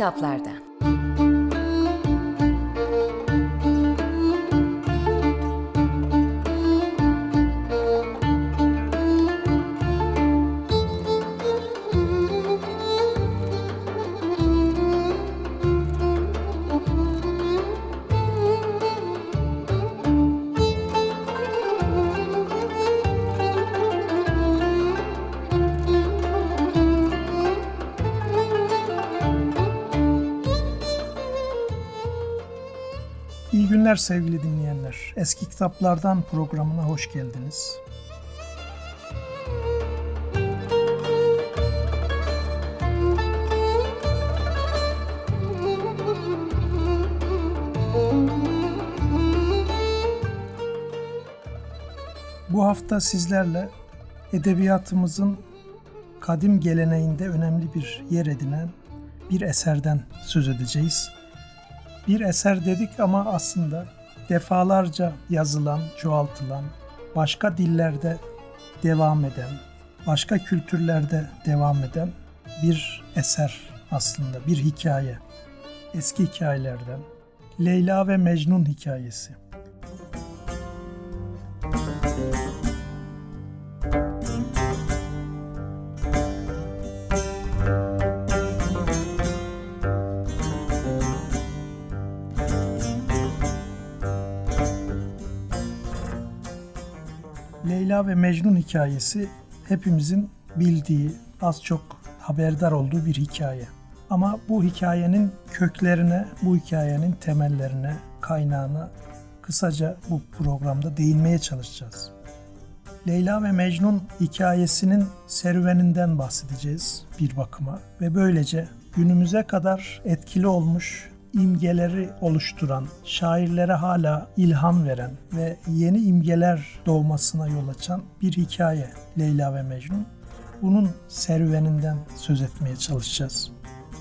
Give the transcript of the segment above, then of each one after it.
kitaplardan. İyi günler sevgili dinleyenler. Eski Kitaplardan programına hoş geldiniz. Bu hafta sizlerle edebiyatımızın kadim geleneğinde önemli bir yer edinen bir eserden söz edeceğiz. Bir eser dedik ama aslında defalarca yazılan, çoğaltılan, başka dillerde devam eden, başka kültürlerde devam eden bir eser aslında, bir hikaye. Eski hikayelerden Leyla ve Mecnun hikayesi. Leyla ve Mecnun hikayesi hepimizin bildiği, az çok haberdar olduğu bir hikaye. Ama bu hikayenin köklerine, bu hikayenin temellerine, kaynağına kısaca bu programda değinmeye çalışacağız. Leyla ve Mecnun hikayesinin serüveninden bahsedeceğiz bir bakıma ve böylece günümüze kadar etkili olmuş, imgeleri oluşturan, şairlere hala ilham veren ve yeni imgeler doğmasına yol açan bir hikaye Leyla ve Mecnun. Bunun serüveninden söz etmeye çalışacağız.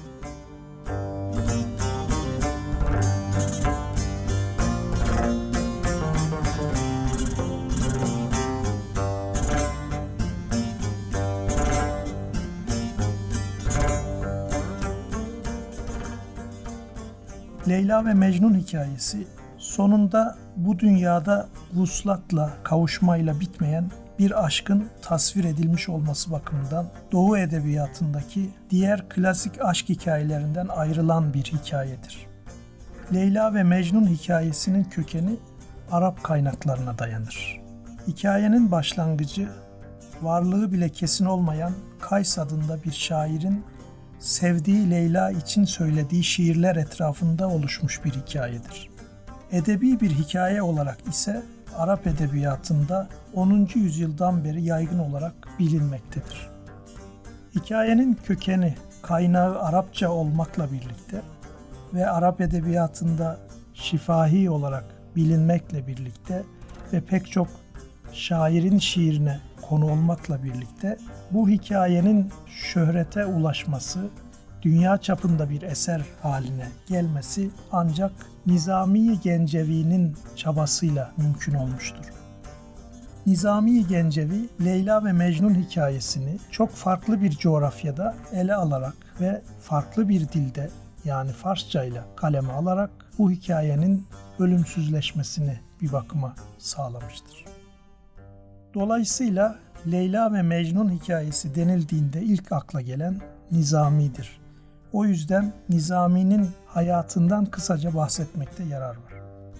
Leyla ve Mecnun hikayesi sonunda bu dünyada vuslatla, kavuşmayla bitmeyen bir aşkın tasvir edilmiş olması bakımından Doğu edebiyatındaki diğer klasik aşk hikayelerinden ayrılan bir hikayedir. Leyla ve Mecnun hikayesinin kökeni Arap kaynaklarına dayanır. Hikayenin başlangıcı varlığı bile kesin olmayan Kays adında bir şairin sevdiği Leyla için söylediği şiirler etrafında oluşmuş bir hikayedir. Edebi bir hikaye olarak ise Arap edebiyatında 10. yüzyıldan beri yaygın olarak bilinmektedir. Hikayenin kökeni, kaynağı Arapça olmakla birlikte ve Arap edebiyatında şifahi olarak bilinmekle birlikte ve pek çok şairin şiirine konu olmakla birlikte bu hikayenin şöhrete ulaşması, dünya çapında bir eser haline gelmesi ancak Nizami Gencevi'nin çabasıyla mümkün olmuştur. Nizami Gencevi, Leyla ve Mecnun hikayesini çok farklı bir coğrafyada ele alarak ve farklı bir dilde yani Farsça ile kaleme alarak bu hikayenin ölümsüzleşmesini bir bakıma sağlamıştır. Dolayısıyla Leyla ve Mecnun hikayesi denildiğinde ilk akla gelen Nizami'dir. O yüzden Nizami'nin hayatından kısaca bahsetmekte yarar var.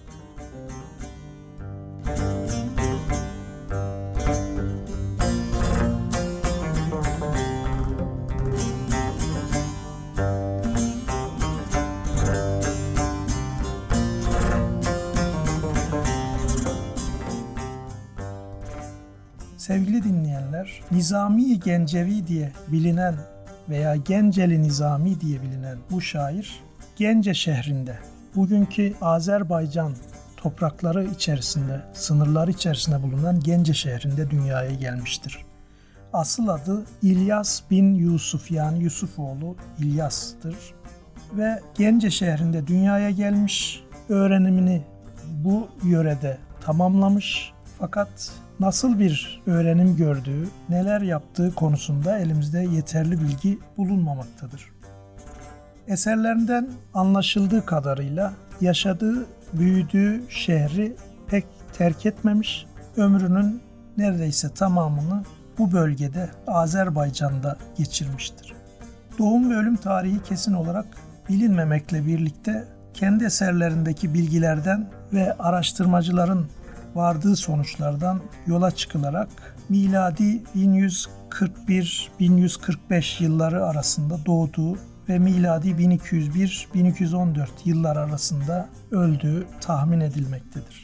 Sevgili dinleyenler, Nizami Gencevi diye bilinen veya Genceli Nizami diye bilinen bu şair Gence şehrinde, bugünkü Azerbaycan toprakları içerisinde, sınırları içerisinde bulunan Gence şehrinde dünyaya gelmiştir. Asıl adı İlyas bin Yusuf yani Yusufoğlu İlyas'tır ve Gence şehrinde dünyaya gelmiş, öğrenimini bu yörede tamamlamış fakat nasıl bir öğrenim gördüğü, neler yaptığı konusunda elimizde yeterli bilgi bulunmamaktadır. Eserlerinden anlaşıldığı kadarıyla yaşadığı, büyüdüğü şehri pek terk etmemiş, ömrünün neredeyse tamamını bu bölgede, Azerbaycan'da geçirmiştir. Doğum ve ölüm tarihi kesin olarak bilinmemekle birlikte kendi eserlerindeki bilgilerden ve araştırmacıların vardığı sonuçlardan yola çıkılarak miladi 1141-1145 yılları arasında doğduğu ve miladi 1201-1214 yıllar arasında öldüğü tahmin edilmektedir.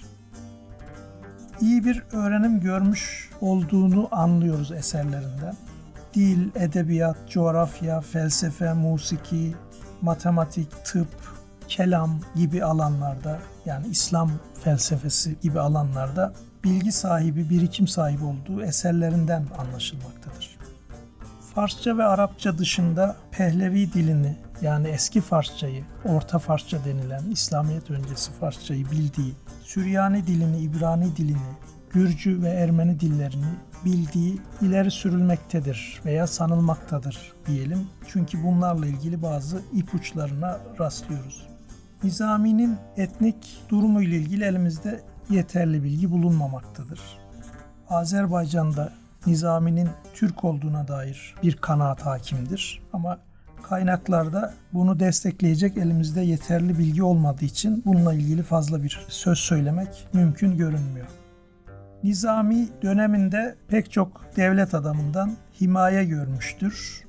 İyi bir öğrenim görmüş olduğunu anlıyoruz eserlerinden. Dil, edebiyat, coğrafya, felsefe, musiki, matematik, tıp, kelam gibi alanlarda, yani İslam felsefesi gibi alanlarda bilgi sahibi, birikim sahibi olduğu eserlerinden anlaşılmaktadır. Farsça ve Arapça dışında Pehlevi dilini, yani eski Farsçayı, Orta Farsça denilen İslamiyet öncesi Farsçayı bildiği, Süryani dilini, İbrani dilini, Gürcü ve Ermeni dillerini bildiği ileri sürülmektedir veya sanılmaktadır diyelim. Çünkü bunlarla ilgili bazı ipuçlarına rastlıyoruz. Nizami'nin etnik durumu ile ilgili elimizde yeterli bilgi bulunmamaktadır. Azerbaycan'da Nizami'nin Türk olduğuna dair bir kanaat hakimdir. Ama kaynaklarda bunu destekleyecek elimizde yeterli bilgi olmadığı için bununla ilgili fazla bir söz söylemek mümkün görünmüyor. Nizami döneminde pek çok devlet adamından himaye görmüştür.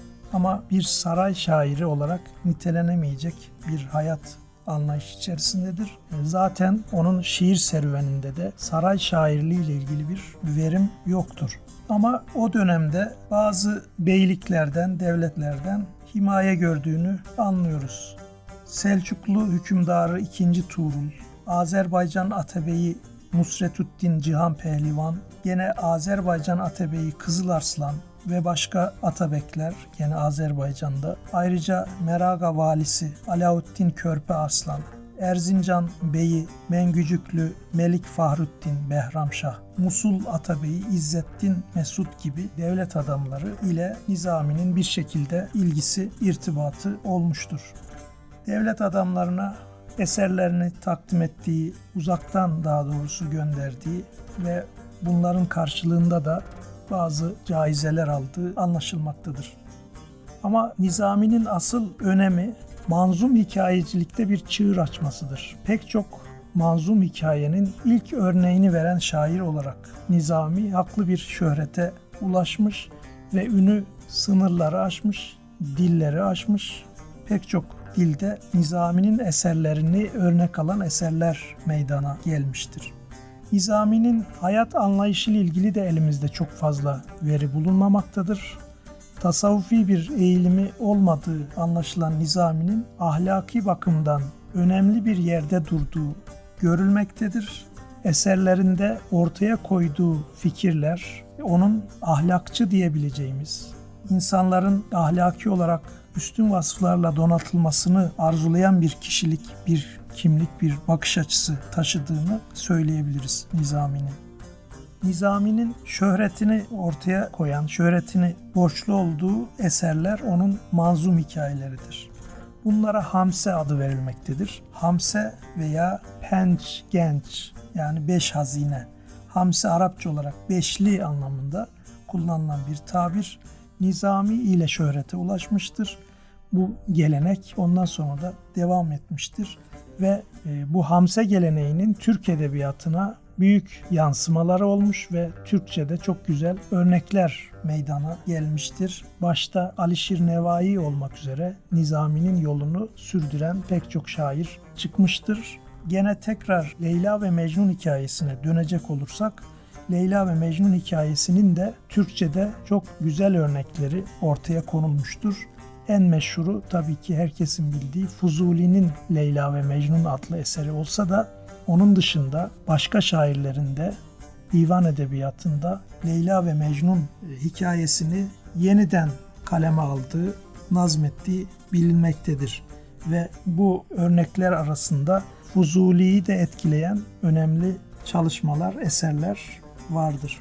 Ama bir saray şairi olarak nitelenemeyecek bir hayat anlayış içerisindedir. Zaten onun şiir serüveninde de saray şairliği ile ilgili bir verim yoktur. Ama o dönemde bazı beyliklerden, devletlerden himaye gördüğünü anlıyoruz. Selçuklu hükümdarı 2. Tuğrul, Azerbaycan Atebeyi Nusretüddin Cihan Pehlivan, gene Azerbaycan Atebeyi Kızıl Arslan ve başka atabekler gene Azerbaycan'da. Ayrıca Meraga valisi Alauddin Körpe Arslan, Erzincan Beyi Mengücüklü Melik Fahruddin Behramşah, Musul Atabeyi İzzettin Mesud gibi devlet adamları ile Nizami'nin bir şekilde ilgisi, irtibatı olmuştur. Devlet adamlarına eserlerini takdim ettiği, uzaktan daha doğrusu gönderdiği ve bunların karşılığında da bazı caizeler aldığı anlaşılmaktadır. Ama Nizami'nin asıl önemi manzum hikayecilikte bir çığır açmasıdır. Pek çok manzum hikayenin ilk örneğini veren şair olarak Nizami haklı bir şöhrete ulaşmış ve ünü sınırları aşmış, dilleri aşmış. Pek çok dilde Nizami'nin eserlerini örnek alan eserler meydana gelmiştir. Nizami'nin hayat anlayışı ile ilgili de elimizde çok fazla veri bulunmamaktadır. Tasavvufi bir eğilimi olmadığı anlaşılan Nizami'nin ahlaki bakımdan önemli bir yerde durduğu görülmektedir. Eserlerinde ortaya koyduğu fikirler, onun ahlakçı diyebileceğimiz, insanların ahlaki olarak üstün vasıflarla donatılmasını arzulayan bir kişilik, bir kimlik, bir bakış açısı taşıdığını söyleyebiliriz Nizami'nin. Nizami'nin şöhretini ortaya koyan, şöhretini borçlu olduğu eserler onun manzum hikayeleridir. Bunlara Hamse adı verilmektedir. Hamse veya Penç Genç, yani 5 hazine. Hamse Arapça olarak beşli anlamında kullanılan bir tabir. Nizami ile şöhrete ulaşmıştır. Bu gelenek ondan sonra da devam etmiştir. Ve bu Hamse geleneğinin Türk edebiyatına büyük yansımaları olmuş ve Türkçe'de çok güzel örnekler meydana gelmiştir. Başta Alişir Nevai olmak üzere Nizami'nin yolunu sürdüren pek çok şair çıkmıştır. Gene tekrar Leyla ve Mecnun hikayesine dönecek olursak, Leyla ve Mecnun hikayesinin de Türkçe'de çok güzel örnekleri ortaya konulmuştur. En meşhuru tabii ki herkesin bildiği Fuzuli'nin Leyla ve Mecnun adlı eseri olsa da onun dışında başka şairlerin de divan edebiyatında Leyla ve Mecnun hikayesini yeniden kaleme aldığı, nazmettiği bilinmektedir. Ve bu örnekler arasında Fuzuli'yi de etkileyen önemli çalışmalar, eserler vardır.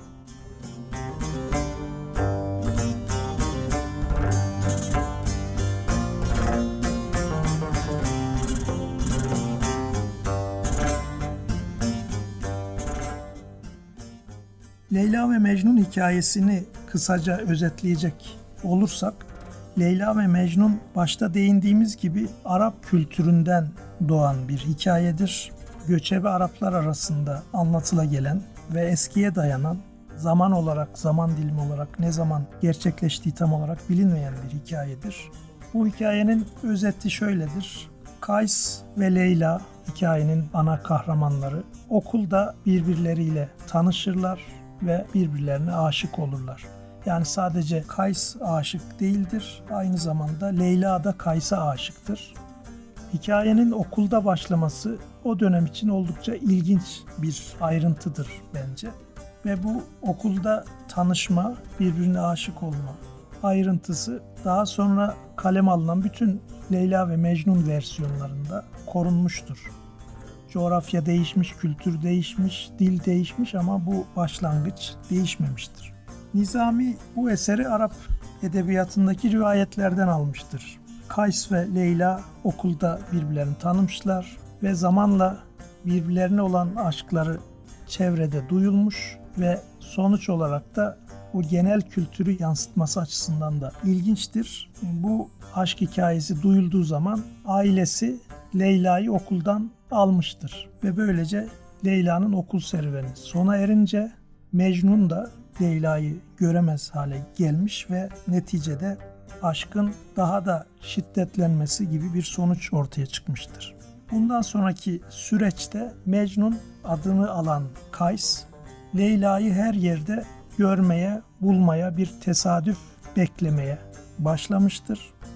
Leyla ve Mecnun hikayesini kısaca özetleyecek olursak, Leyla ve Mecnun başta değindiğimiz gibi Arap kültüründen doğan bir hikayedir. Göçebe Araplar arasında anlatıla gelen ve eskiye dayanan, zaman olarak, zaman dilimi olarak ne zaman gerçekleştiği tam olarak bilinmeyen bir hikayedir. Bu hikayenin özeti şöyledir. Kays ve Leyla hikayenin ana kahramanları okulda birbirleriyle tanışırlar ve birbirlerine aşık olurlar. Yani sadece Kays aşık değildir, aynı zamanda Leyla da Kays'a aşıktır. Hikayenin okulda başlaması o dönem için oldukça ilginç bir ayrıntıdır bence. Ve bu okulda tanışma, birbirine aşık olma ayrıntısı daha sonra kaleme alınan bütün Leyla ve Mecnun versiyonlarında korunmuştur. Coğrafya değişmiş, kültür değişmiş, dil değişmiş ama bu başlangıç değişmemiştir. Nizami bu eseri Arap edebiyatındaki rivayetlerden almıştır. Kays ve Leyla okulda birbirlerini tanımışlar ve zamanla birbirlerine olan aşkları çevrede duyulmuş ve sonuç olarak da bu genel kültürü yansıtması açısından da ilginçtir. Bu aşk hikayesi duyulduğu zaman ailesi Leyla'yı okuldan almıştır ve böylece Leyla'nın okul serüveni sona erince Mecnun da Leyla'yı göremez hale gelmiş ve neticede aşkın daha da şiddetlenmesi gibi bir sonuç ortaya çıkmıştır. Bundan sonraki süreçte Mecnun adını alan Kays, Leyla'yı her yerde görmeye, bulmaya, bir tesadüf beklemeye başlamıştır.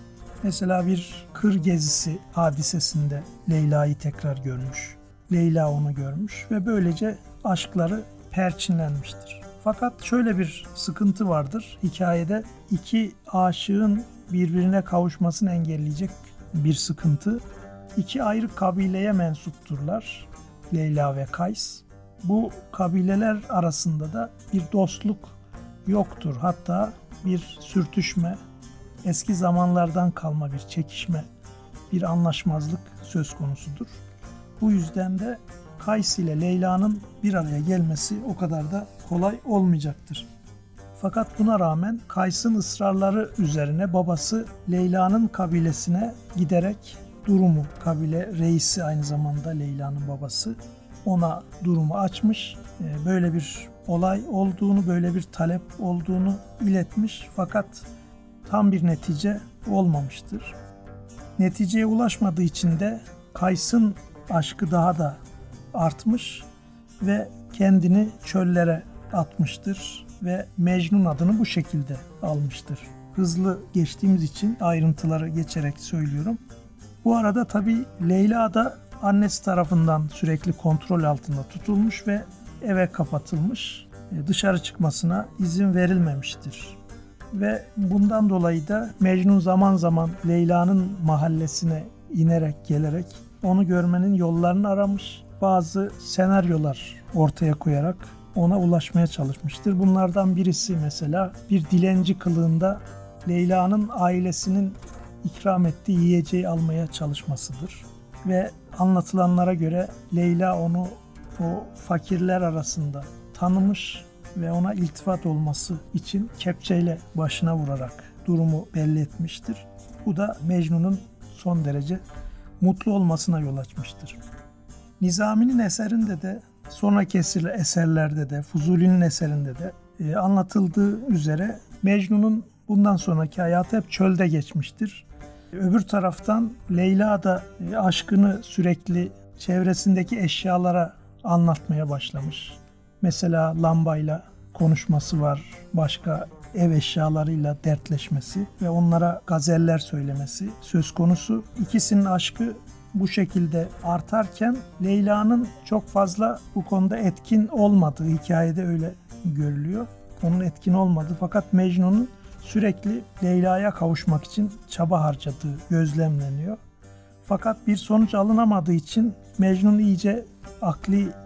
Mesela bir kır gezisi hadisesinde Leyla'yı tekrar görmüş. Leyla onu görmüş ve böylece aşkları perçinlenmiştir. Fakat şöyle bir sıkıntı vardır. Hikayede iki aşığın birbirine kavuşmasını engelleyecek bir sıkıntı. İki ayrı kabileye mensupturlar Leyla ve Kays. Bu kabileler arasında da bir dostluk yoktur. Hatta bir sürtüşme, eski zamanlardan kalma bir çekişme, bir anlaşmazlık söz konusudur. Bu yüzden de Kays ile Leyla'nın bir araya gelmesi o kadar da kolay olmayacaktır. Fakat buna rağmen Kays'ın ısrarları üzerine babası Leyla'nın kabilesine giderek durumu, kabile reisi aynı zamanda Leyla'nın babası, ona durumu açmış. Böyle bir olay olduğunu, böyle bir talep olduğunu iletmiş fakat tam bir netice olmamıştır. Neticeye ulaşmadığı için de Kays'ın aşkı daha da artmış ve kendini çöllere atmıştır ve Mecnun adını bu şekilde almıştır. Hızlı geçtiğimiz için ayrıntıları geçerek söylüyorum. Bu arada tabii Leyla da annesi tarafından sürekli kontrol altında tutulmuş ve eve kapatılmış. Dışarı çıkmasına izin verilmemiştir. Ve bundan dolayı da Mecnun zaman zaman Leyla'nın mahallesine inerek gelerek onu görmenin yollarını aramış. Bazı senaryolar ortaya koyarak ona ulaşmaya çalışmıştır. Bunlardan birisi mesela bir dilenci kılığında Leyla'nın ailesinin ikram ettiği yiyeceği almaya çalışmasıdır. Ve anlatılanlara göre Leyla onu o fakirler arasında tanımış ve ona iltifat olması için kepçeyle başına vurarak durumu belli etmiştir. Bu da Mecnun'un son derece mutlu olmasına yol açmıştır. Nizami'nin eserinde de, sonraki eserlerde de, Fuzuli'nin eserinde de anlatıldığı üzere Mecnun'un bundan sonraki hayatı hep çölde geçmiştir. Öbür taraftan Leyla da aşkını sürekli çevresindeki eşyalara anlatmaya başlamış. Mesela lambayla konuşması var, başka ev eşyalarıyla dertleşmesi ve onlara gazeller söylemesi söz konusu. İkisinin aşkı bu şekilde artarken Leyla'nın çok fazla bu konuda etkin olmadığı hikayede öyle görülüyor. Onun etkin olmadığı fakat Mecnun'un sürekli Leyla'ya kavuşmak için çaba harcadığı gözlemleniyor. Fakat bir sonuç alınamadığı için Mecnun iyice akli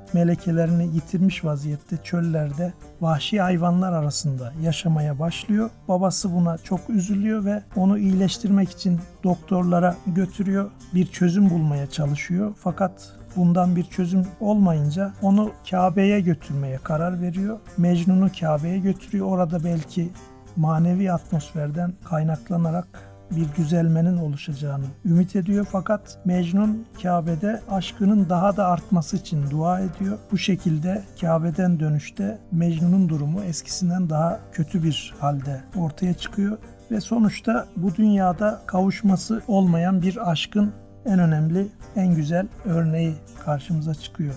melekelerini yitirmiş vaziyette çöllerde vahşi hayvanlar arasında yaşamaya başlıyor. Babası buna çok üzülüyor ve onu iyileştirmek için doktorlara götürüyor. Bir çözüm bulmaya çalışıyor. Fakat bundan bir çözüm olmayınca onu Kabe'ye götürmeye karar veriyor. Mecnun'u Kabe'ye götürüyor. Orada belki manevi atmosferden kaynaklanarak bir düzelmenin oluşacağını ümit ediyor. Fakat Mecnun Kabe'de aşkının daha da artması için dua ediyor. Bu şekilde Kabe'den dönüşte Mecnun'un durumu eskisinden daha kötü bir halde ortaya çıkıyor. Ve sonuçta bu dünyada kavuşması olmayan bir aşkın en önemli, en güzel örneği karşımıza çıkıyor.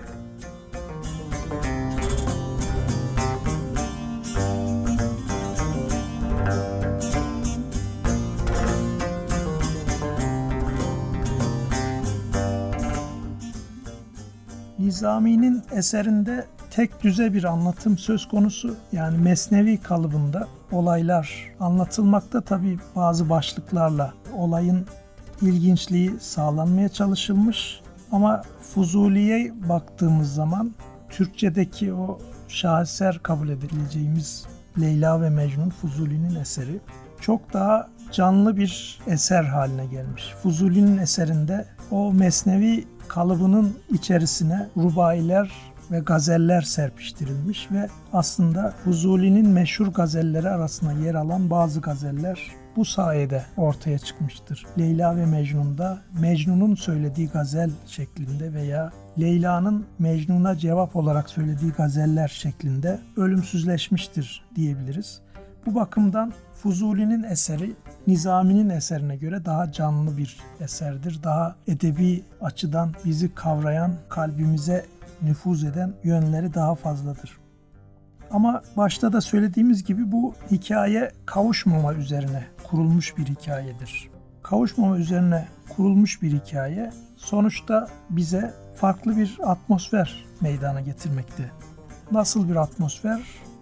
Nizami'nin eserinde tek düze bir anlatım söz konusu. Yani mesnevi kalıbında olaylar anlatılmakta, tabii bazı başlıklarla olayın ilginçliği sağlanmaya çalışılmış. Ama Fuzuli'ye baktığımız zaman Türkçedeki o şaheser kabul edileceğimiz Leyla ve Mecnun, Fuzuli'nin eseri, çok daha canlı bir eser haline gelmiş. Fuzuli'nin eserinde o mesnevi kalıbının içerisine rubailer ve gazeller serpiştirilmiş ve aslında Fuzuli'nin meşhur gazelleri arasında yer alan bazı gazeller bu sayede ortaya çıkmıştır. Leyla ve Mecnun'da Mecnun'un söylediği gazel şeklinde veya Leyla'nın Mecnun'a cevap olarak söylediği gazeller şeklinde ölümsüzleşmiştir diyebiliriz. Bu bakımdan Fuzuli'nin eseri Nizami'nin eserine göre daha canlı bir eserdir. Daha edebi açıdan bizi kavrayan, kalbimize nüfuz eden yönleri daha fazladır. Ama başta da söylediğimiz gibi bu hikaye kavuşmama üzerine kurulmuş bir hikayedir. Kavuşmama üzerine kurulmuş bir hikaye sonuçta bize farklı bir atmosfer meydana getirmekte. Nasıl bir atmosfer?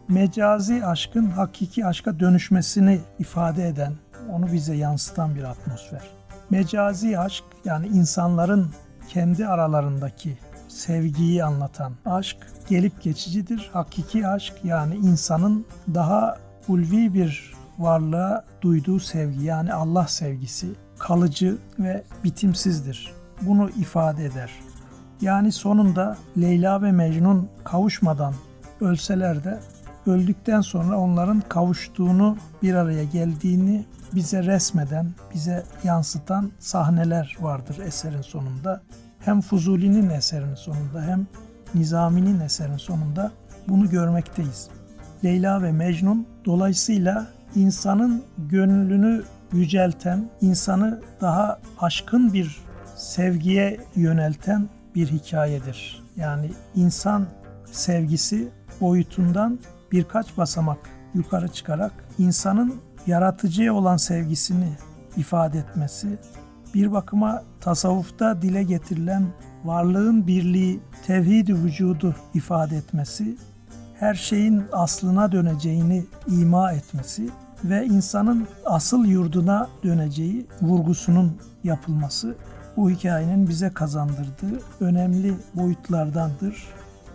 Mecazi aşkın hakiki aşka dönüşmesini ifade eden, onu bize yansıtan bir atmosfer. Mecazi aşk, yani insanların kendi aralarındaki sevgiyi anlatan aşk gelip geçicidir. Hakiki aşk, yani insanın daha ulvi bir varlığa duyduğu sevgi, yani Allah sevgisi kalıcı ve bitimsizdir. Bunu ifade eder. Yani sonunda Leyla ve Mecnun kavuşmadan ölseler de öldükten sonra onların kavuştuğunu, bir araya geldiğini bize resmeden, bize yansıtan sahneler vardır eserin sonunda. Hem Fuzuli'nin eserinin sonunda hem Nizami'nin eserinin sonunda bunu görmekteyiz. Leyla ve Mecnun dolayısıyla insanın gönlünü yücelten, insanı daha aşkın bir sevgiye yönelten bir hikayedir. Yani insan sevgisi boyutundan birkaç basamak yukarı çıkarak insanın yaratıcıya olan sevgisini ifade etmesi, bir bakıma tasavvufta dile getirilen varlığın birliği, tevhid-i vücudu ifade etmesi, her şeyin aslına döneceğini ima etmesi ve insanın asıl yurduna döneceği vurgusunun yapılması bu hikayenin bize kazandırdığı önemli boyutlardandır.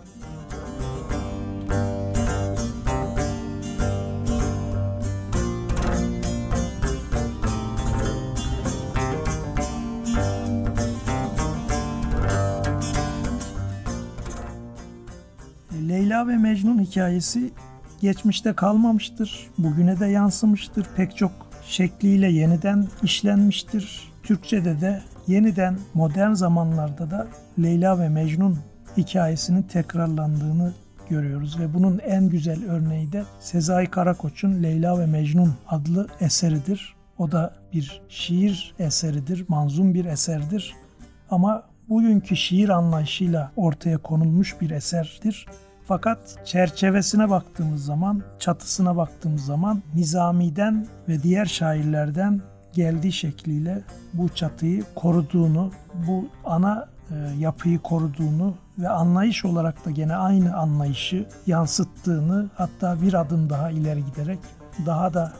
Leyla ve Mecnun hikayesi geçmişte kalmamıştır, bugüne de yansımıştır, pek çok şekliyle yeniden işlenmiştir. Türkçe'de de yeniden modern zamanlarda da Leyla ve Mecnun hikayesinin tekrarlandığını görüyoruz ve bunun en güzel örneği de Sezai Karakoç'un Leyla ve Mecnun adlı eseridir. O da bir şiir eseridir, manzum bir eserdir ama bugünkü şiir anlayışıyla ortaya konulmuş bir eserdir. Fakat çerçevesine baktığımız zaman, çatısına baktığımız zaman Nizami'den ve diğer şairlerden geldiği şekliyle bu çatıyı koruduğunu, bu ana yapıyı koruduğunu ve anlayış olarak da gene aynı anlayışı yansıttığını, hatta bir adım daha ileri giderek daha da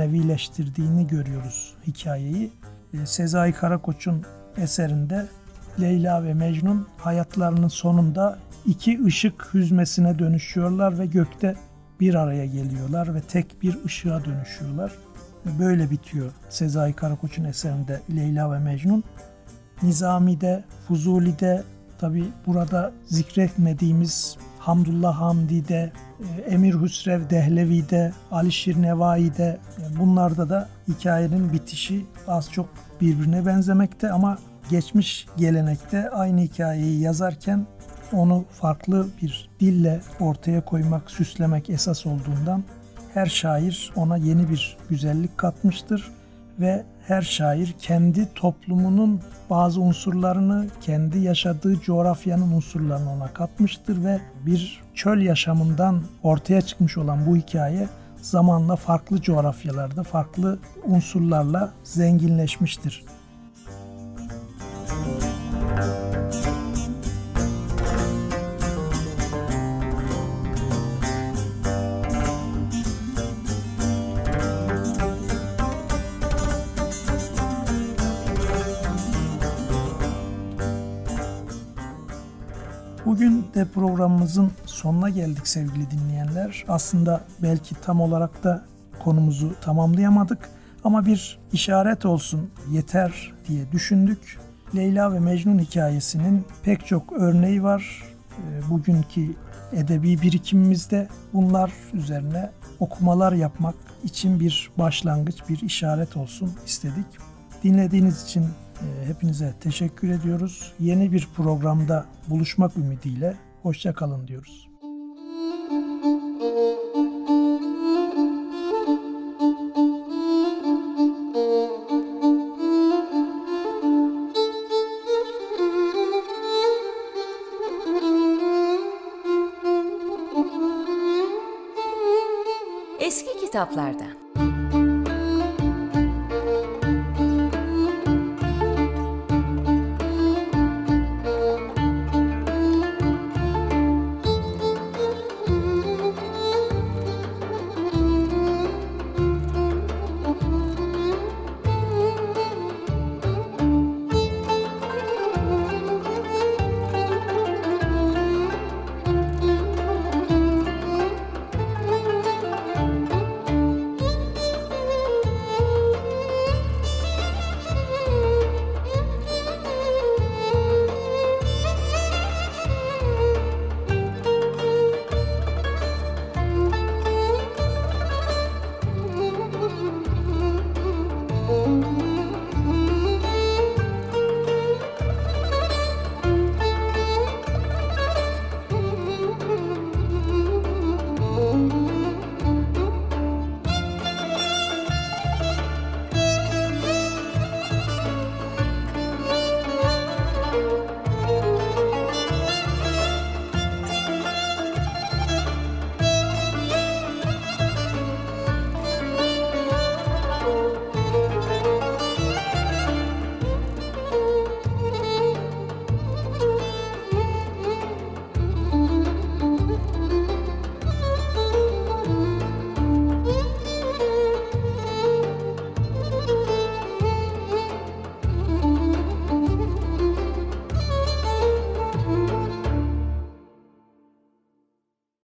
efsanevileştirdiğini görüyoruz hikayeyi. Sezai Karakoç'un eserinde Leyla ve Mecnun hayatlarının sonunda iki ışık hüzmesine dönüşüyorlar ve gökte bir araya geliyorlar ve tek bir ışığa dönüşüyorlar. Ve böyle bitiyor Sezai Karakoç'un eserinde Leyla ve Mecnun. Nizami'de, Fuzuli'de, tabi burada zikretmediğimiz Hamdullah Hamdi'de, Emir Hüsrev Dehlevi'de, Alişir Nevai'de, bunlarda da hikayenin bitişi az çok birbirine benzemekte ama geçmiş gelenekte aynı hikayeyi yazarken onu farklı bir dille ortaya koymak, süslemek esas olduğundan her şair ona yeni bir güzellik katmıştır ve her şair kendi toplumunun bazı unsurlarını, kendi yaşadığı coğrafyanın unsurlarını ona katmıştır ve bir çöl yaşamından ortaya çıkmış olan bu hikaye zamanla farklı coğrafyalarda, farklı unsurlarla zenginleşmiştir. Bugün de programımızın sonuna geldik sevgili dinleyenler. Aslında belki tam olarak da konumuzu tamamlayamadık ama bir işaret olsun yeter diye düşündük. Leyla ve Mecnun hikayesinin pek çok örneği var. Bugünkü edebi birikimimizde bunlar üzerine okumalar yapmak için bir başlangıç, bir işaret olsun istedik. Dinlediğiniz için hepinize teşekkür ediyoruz. Yeni bir programda buluşmak ümidiyle hoşça kalın diyoruz. Eski kitaplardan.